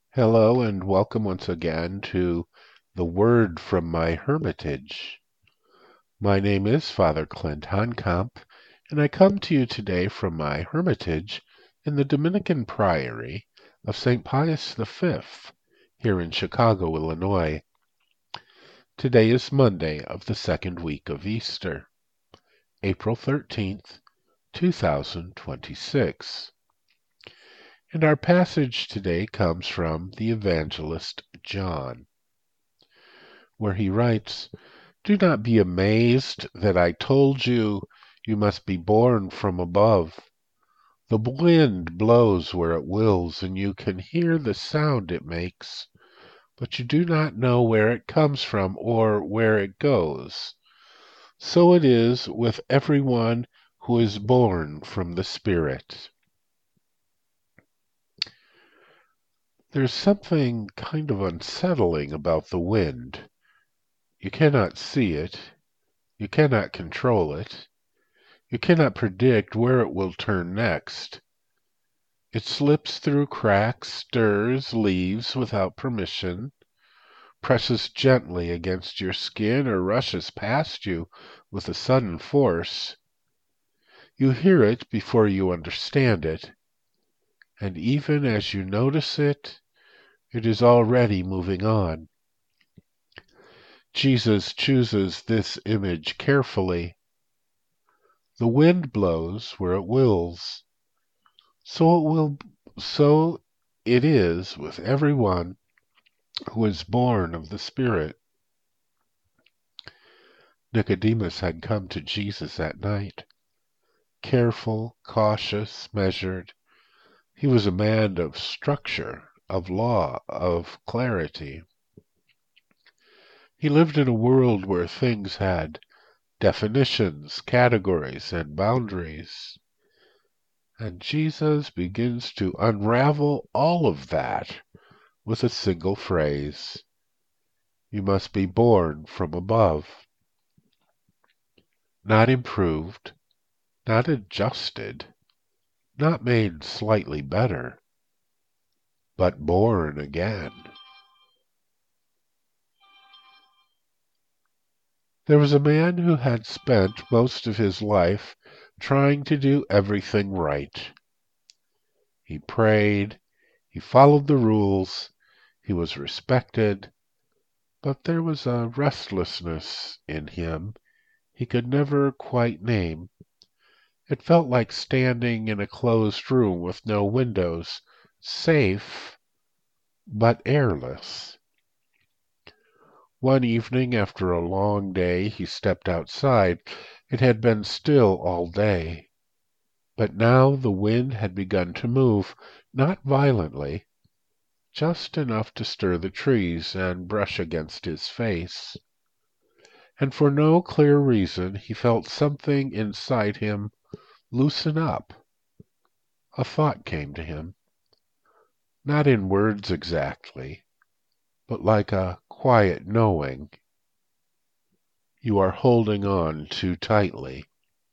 Hello and welcome once again to the Word from my Hermitage. My name is Father Clint Honkamp, and I come to you today from my hermitage in the Dominican Priory of St. Pius V, here in Chicago, Illinois. Today is Monday of the second week of Easter, April 13th, 2026. And our passage today comes from the evangelist John, where he writes, "Do not be amazed that I told you, you must be born from above. The wind blows where it wills, and you can hear the sound it makes, but you do not know where it comes from or where it goes. So it is with everyone who is born from the Spirit." There's something kind of unsettling about the wind. You cannot see it. You cannot control it. You cannot predict where it will turn next. It slips through cracks, stirs leaves without permission, presses gently against your skin, or rushes past you with a sudden force. You hear it before you understand it, and even as you notice it, it is already moving on. Jesus chooses this image carefully. The wind blows where it wills. So it is with every one who is born of the Spirit. Nicodemus had come to Jesus at night. Careful, cautious, measured. He was a man of structure, of law, of clarity. He lived in a world where things had definitions, categories, and boundaries. And Jesus begins to unravel all of that with a single phrase: you must be born from above. Not improved, not adjusted, not made slightly better, but born again. There was a man who had spent most of his life trying to do everything right. He prayed, he followed the rules, he was respected, but there was a restlessness in him he could never quite name. It felt like standing in a closed room with no windows, safe, but airless. One evening after a long day he stepped outside. It had been still all day, but now the wind had begun to move, not violently, just enough to stir the trees and brush against his face. And for no clear reason he felt something inside him loosen up. A thought came to him, not in words exactly, but like a quiet knowing. You are holding on too tightly.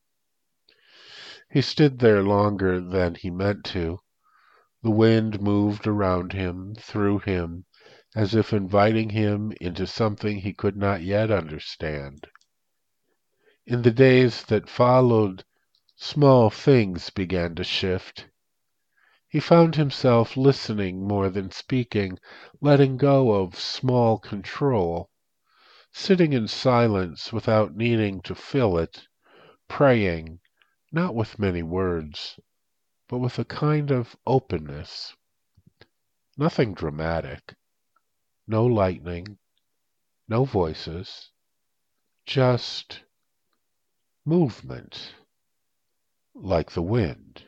He stood there longer than he meant to. The wind moved around him, through him, as if inviting him into something he could not yet understand. In the days that followed, small things began to shift. He found himself listening more than speaking, letting go of small control, sitting in silence without needing to fill it, praying, not with many words, but with a kind of openness. Nothing dramatic, no lightning, no voices, just movement, like the wind.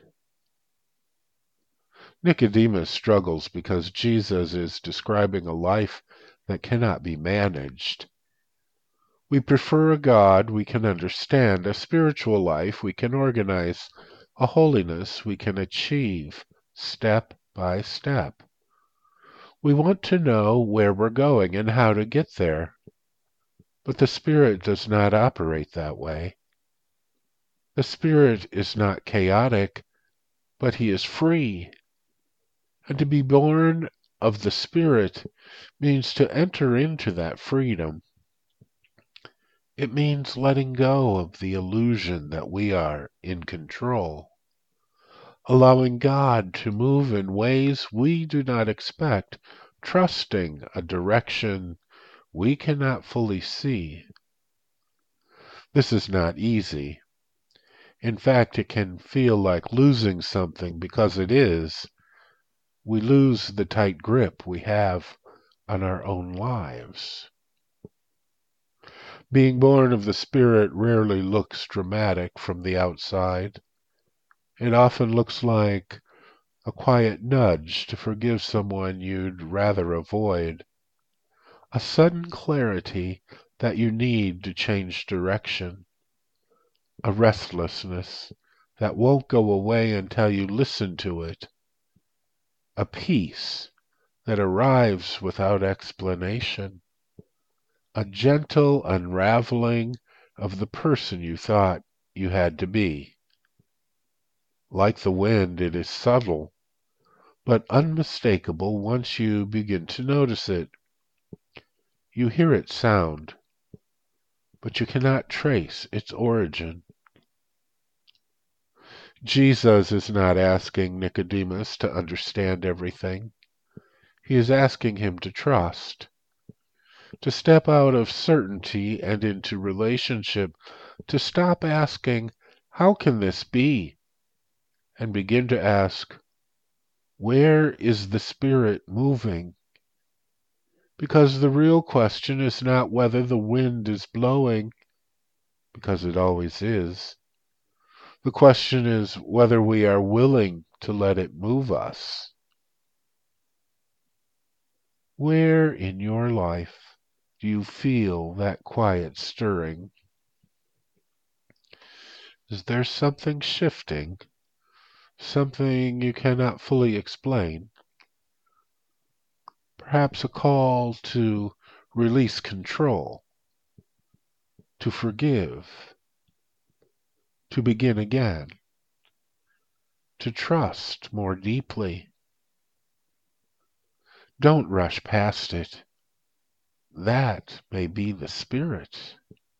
Nicodemus struggles because Jesus is describing a life that cannot be managed. We prefer a God we can understand, a spiritual life we can organize, a holiness we can achieve step by step. We want to know where we're going and how to get there. But the Spirit does not operate that way. The Spirit is not chaotic, but He is free. And to be born of the Spirit means to enter into that freedom. It means letting go of the illusion that we are in control, allowing God to move in ways we do not expect, trusting a direction we cannot fully see. This is not easy. In fact, it can feel like losing something because it is. We lose the tight grip we have on our own lives. Being born of the Spirit rarely looks dramatic from the outside. It often looks like a quiet nudge to forgive someone you'd rather avoid, a sudden clarity that you need to change direction, a restlessness that won't go away until you listen to it, a peace that arrives without explanation, a gentle unraveling of the person you thought you had to be. Like the wind, it is subtle, but unmistakable once you begin to notice it. You hear its sound, but you cannot trace its origin. Jesus is not asking Nicodemus to understand everything. He is asking him to trust, to step out of certainty and into relationship, to stop asking, "How can this be?" and begin to ask, "Where is the Spirit moving?" Because the real question is not whether the wind is blowing, because it always is. The question is whether we are willing to let it move us. Where in your life do you feel that quiet stirring? Is there something shifting? Something you cannot fully explain? Perhaps a call to release control, to forgive, to begin again, to trust more deeply. Don't rush past it. That may be the Spirit.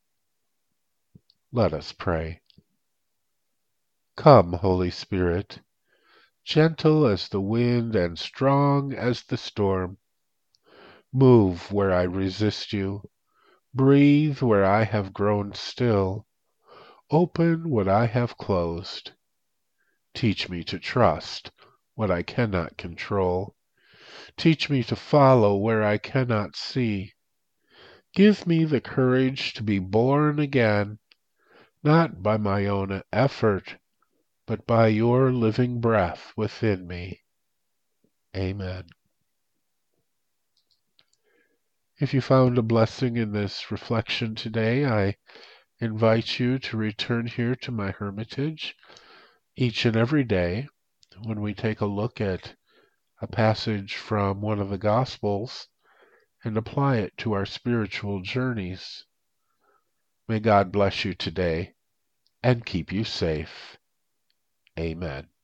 Let us pray. Come, Holy Spirit, gentle as the wind and strong as the storm. Move where I resist you. Breathe where I have grown still. Open what I have closed. Teach me to trust what I cannot control. Teach me to follow where I cannot see. Give me the courage to be born again, not by my own effort, but by your living breath within me. Amen. If you found a blessing in this reflection today, I invite you to return here to my hermitage each and every day when we take a look at a passage from one of the Gospels and apply it to our spiritual journeys. May God bless you today and keep you safe. Amen.